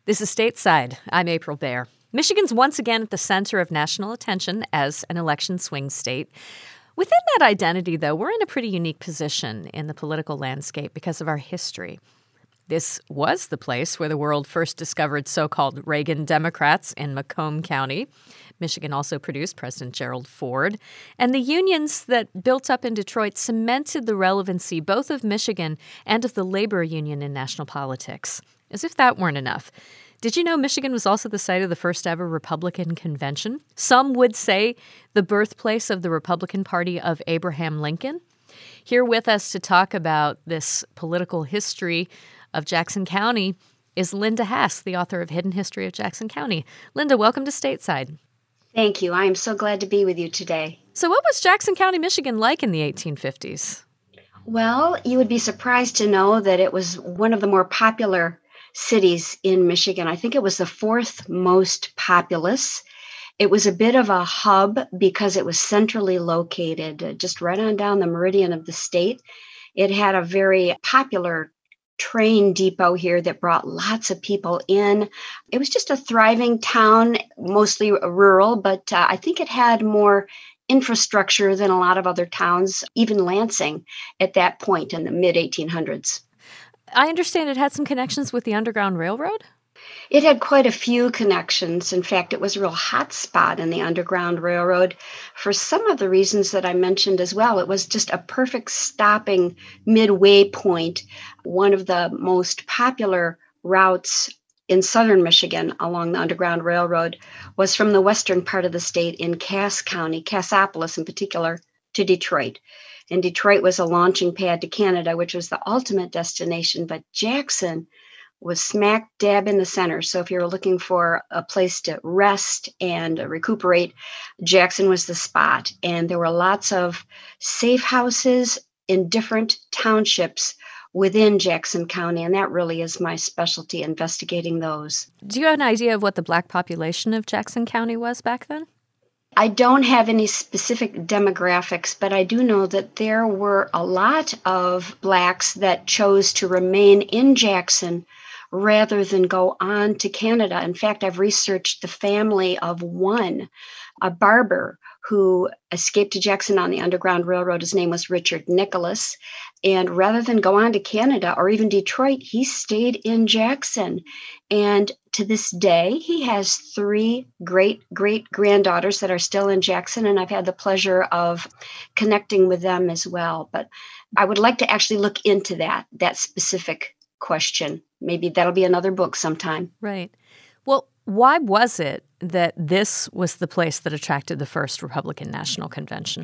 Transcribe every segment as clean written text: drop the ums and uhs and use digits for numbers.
This is Stateside. I'm April Baer. Michigan's once again at the center of national attention as an election swing state. Within that identity, though, we're in a pretty unique position in the political landscape because of our history. This was the place where the world first discovered so-called Reagan Democrats in Macomb County. Michigan also produced President Gerald Ford. And the unions that built up in Detroit cemented the relevancy both of Michigan and of the labor union in national politics. As if that weren't enough. Did you know Michigan was also the site of the first ever Republican convention? Some would say the birthplace of the Republican Party of Abraham Lincoln. Here with us to talk about this political history of Jackson County is Linda Haas, the author of Hidden History of Jackson County. Linda, welcome to Stateside. Thank you. I am so glad to be with you today. So what was Jackson County, Michigan like in the 1850s? Well, you would be surprised to know that it was one of the more popular cities in Michigan. I think it was the fourth most populous. It was a bit of a hub because it was centrally located, just right on down the meridian of the state. It had a very popular train depot here that brought lots of people in. It was just a thriving town, mostly rural, but I think it had more infrastructure than a lot of other towns, even Lansing at that point in the mid-1800s. I understand it had some connections with the Underground Railroad? It had quite a few connections. In fact, it was a real hot spot in the Underground Railroad for some of the reasons that I mentioned as well. It was just a perfect stopping midway point. One of the most popular routes in southern Michigan along the Underground Railroad was from the western part of the state in Cass County, Cassopolis in particular, to Detroit. And Detroit was a launching pad to Canada, which was the ultimate destination. But Jackson was smack dab in the center. So if you were looking for a place to rest and recuperate, Jackson was the spot. And there were lots of safe houses in different townships within Jackson County. And that really is my specialty, investigating those. Do you have an idea of what the Black population of Jackson County was back then? I don't have any specific demographics, but I do know that there were a lot of Blacks that chose to remain in Jackson rather than go on to Canada. In fact, I've researched the family of one, a barber who escaped to Jackson on the Underground Railroad. His name was Richard Nicholas. And rather than go on to Canada or even Detroit, he stayed in Jackson. And to this day, he has 3 great-great-granddaughters that are still in Jackson, and I've had the pleasure of connecting with them as well. But I would like to actually look into that specific question. Maybe that'll be another book sometime. Right. Well, why was it that this was the place that attracted the first Republican National Convention?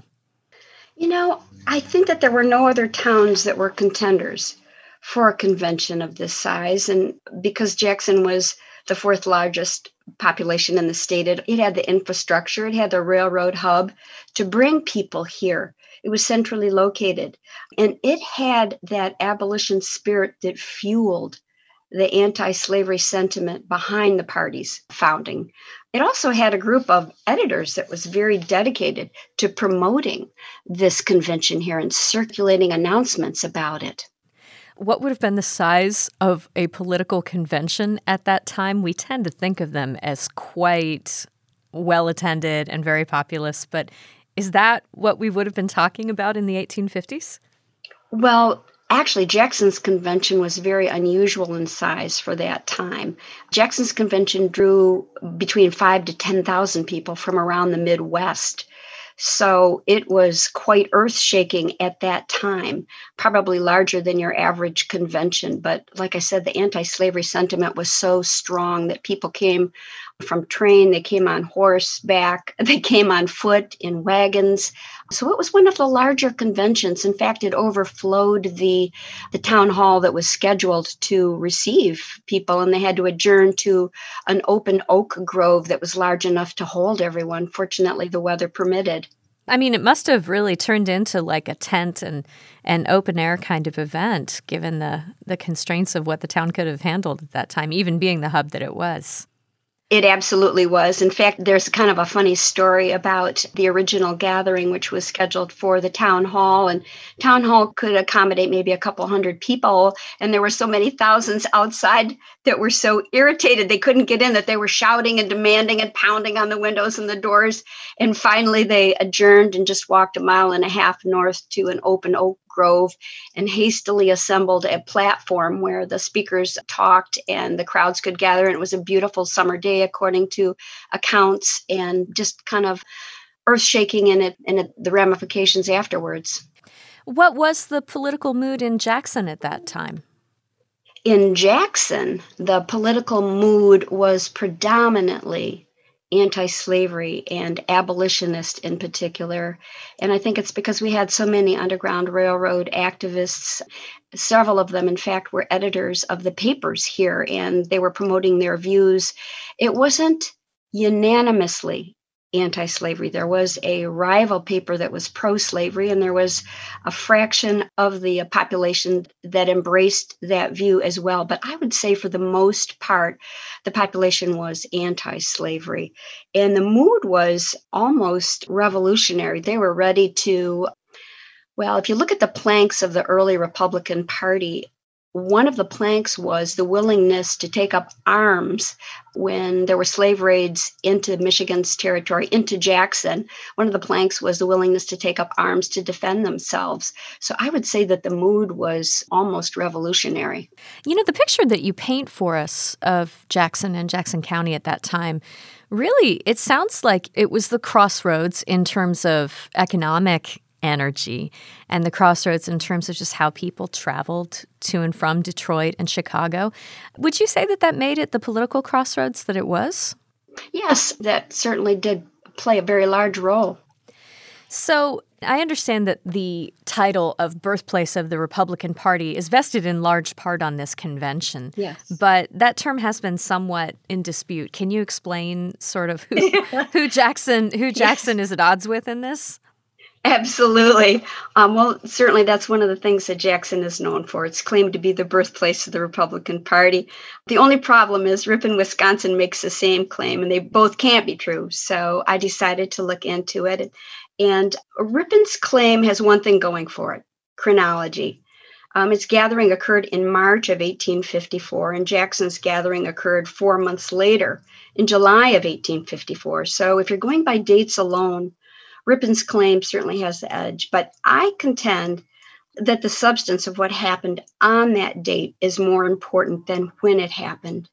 You know, I think that there were no other towns that were contenders for a convention of this size. And because Jackson was the 4th largest population in the state, it had the infrastructure, it had the railroad hub to bring people here. It was centrally located. And it had that abolition spirit that fueled the anti-slavery sentiment behind the party's founding. It also had a group of editors that was very dedicated to promoting this convention here and circulating announcements about it. What would have been the size of a political convention at that time? We tend to think of them as quite well-attended and very populous, but is that what we would have been talking about in the 1850s? Well, actually, Jackson's convention was very unusual in size for that time. Jackson's convention drew between 5,000 to 10,000 people from around the Midwest. So it was quite earth-shaking at that time, probably larger than your average convention. But like I said, the anti-slavery sentiment was so strong that people came from train, they came on horseback, they came on foot in wagons. So it was one of the larger conventions. In fact, it overflowed the town hall that was scheduled to receive people, and they had to adjourn to an open oak grove that was large enough to hold everyone. Fortunately, the weather permitted. I mean, it must have really turned into like a tent and an open air kind of event, given the constraints of what the town could have handled at that time, even being the hub that it was. It absolutely was. In fact, there's kind of a funny story about the original gathering, which was scheduled for the town hall. And town hall could accommodate maybe a couple hundred people. And there were so many thousands outside that were so irritated they couldn't get in that they were shouting and demanding and pounding on the windows and the doors. And finally, they adjourned and just walked a mile and a half north to an open oak grove and hastily assembled a platform where the speakers talked and the crowds could gather. And it was a beautiful summer day, according to accounts, and just kind of earth-shaking the ramifications afterwards. What was the political mood in Jackson at that time? In Jackson, the political mood was predominantly anti-slavery and abolitionist in particular. And I think it's because we had so many Underground Railroad activists. Several of them, in fact, were editors of the papers here, and they were promoting their views. It wasn't unanimously anti-slavery. There was a rival paper that was pro-slavery, and there was a fraction of the population that embraced that view as well. But I would say for the most part, the population was anti-slavery. And the mood was almost revolutionary. They were ready to, well, if you look at the planks of the early Republican Party, one of the planks was the willingness to take up arms when there were slave raids into Michigan's territory, into Jackson. One of the planks was the willingness to take up arms to defend themselves. So I would say that the mood was almost revolutionary. You know, the picture that you paint for us of Jackson and Jackson County at that time, really, it sounds like it was the crossroads in terms of economic energy and the crossroads in terms of just how people traveled to and from Detroit and Chicago. Would you say that that made it the political crossroads that it was? Yes, that certainly did play a very large role. So I understand that the title of Birthplace of the Republican Party is vested in large part on this convention. Yes. But that term has been somewhat in dispute. Can you explain sort of who Jackson is at odds with in this? Absolutely. Well, certainly that's one of the things that Jackson is known for. It's claimed to be the birthplace of the Republican Party. The only problem is Ripon, Wisconsin makes the same claim, and they both can't be true. So I decided to look into it. And Ripon's claim has one thing going for it: chronology. Its gathering occurred in March of 1854, and Jackson's gathering occurred 4 months later, in July of 1854. So if you're going by dates alone, Ripon's claim certainly has the edge, but I contend that the substance of what happened on that date is more important than when it happened.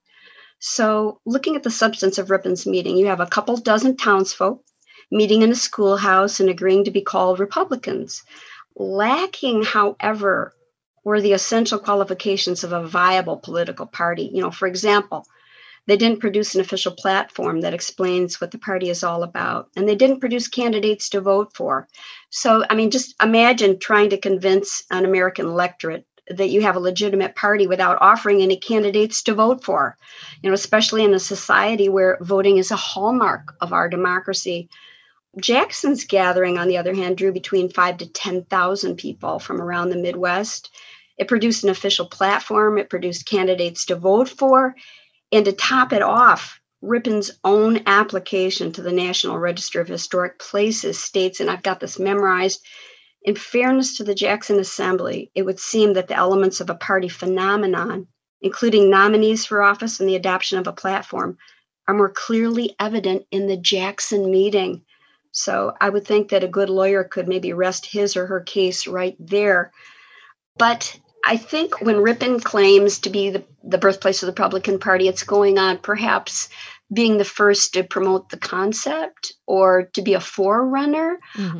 So looking at the substance of Ripon's meeting, you have a couple dozen townsfolk meeting in a schoolhouse and agreeing to be called Republicans. Lacking, however, were the essential qualifications of a viable political party. You know, for example, they didn't produce an official platform that explains what the party is all about, and they didn't produce candidates to vote for. So, I mean, just imagine trying to convince an American electorate that you have a legitimate party without offering any candidates to vote for, you know, especially in a society where voting is a hallmark of our democracy. Jackson's gathering, on the other hand, drew between 5,000 to 10,000 people from around the Midwest. It produced an official platform. It produced candidates to vote for. And to top it off, Ripon's own application to the National Register of Historic Places states, and I've got this memorized, in fairness to the Jackson Assembly, it would seem that the elements of a party phenomenon, including nominees for office and the adoption of a platform, are more clearly evident in the Jackson meeting. So I would think that a good lawyer could maybe rest his or her case right there. But I think when Ripon claims to be the birthplace of the Republican Party, it's going on perhaps being the first to promote the concept or to be a forerunner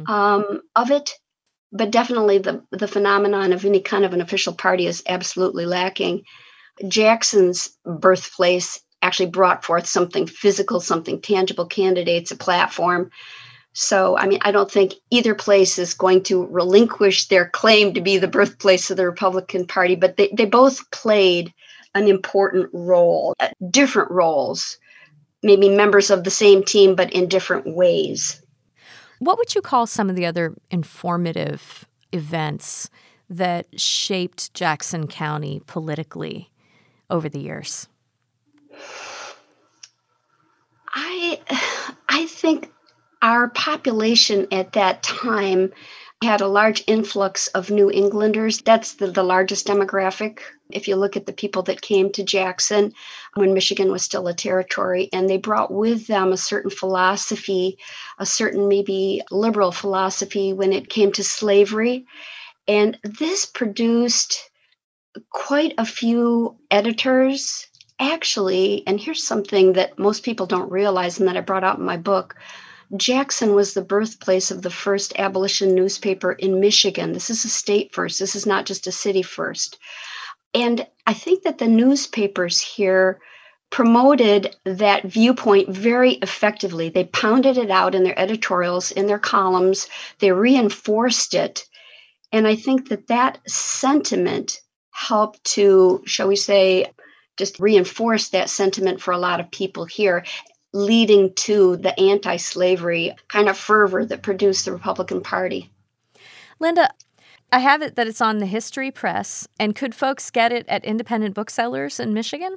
of it. But definitely the phenomenon of any kind of an official party is absolutely lacking. Jackson's birthplace actually brought forth something physical, something tangible, candidates, a platform. So, I mean, I don't think either place is going to relinquish their claim to be the birthplace of the Republican Party, but they both played an important role, different roles, maybe members of the same team, but in different ways. What would you call some of the other informative events that shaped Jackson County politically over the years? think our population at that time had a large influx of New Englanders. That's the largest demographic. If you look at the people that came to Jackson when Michigan was still a territory, and they brought with them a certain philosophy, a certain maybe liberal philosophy when it came to slavery. And this produced quite a few editors. Actually, and here's something that most people don't realize and that I brought out in my book. Jackson was the birthplace of the first abolition newspaper in Michigan. This is a state first. This is not just a city first. And I think that the newspapers here promoted that viewpoint very effectively. They pounded it out in their editorials, in their columns. They reinforced it. And I think that sentiment helped to, shall we say, just reinforce that sentiment for a lot of people here, leading to the anti-slavery kind of fervor that produced the Republican Party. Linda, I have it that it's on the History Press, and could folks get it at independent booksellers in Michigan?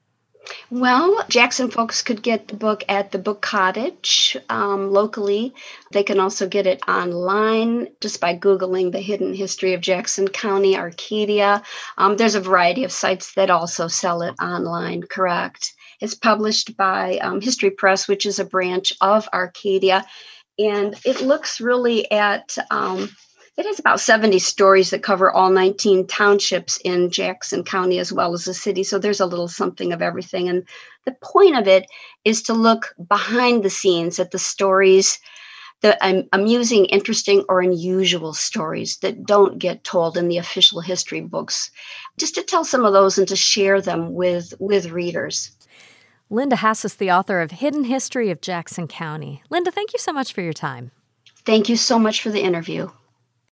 Well, Jackson folks could get the book at the Book Cottage locally. They can also get it online just by Googling the Hidden History of Jackson County, Arcadia. There's a variety of sites that also sell it online, correct? It's published by History Press, which is a branch of Arcadia. And it looks really at, it has about 70 stories that cover all 19 townships in Jackson County as well as the city. So there's a little something of everything. And the point of it is to look behind the scenes at the stories, the amusing, interesting, or unusual stories that don't get told in the official history books, just to tell some of those and to share them with readers. Linda Haas is the author of Hidden History of Jackson County. Linda, thank you so much for your time. Thank you so much for the interview.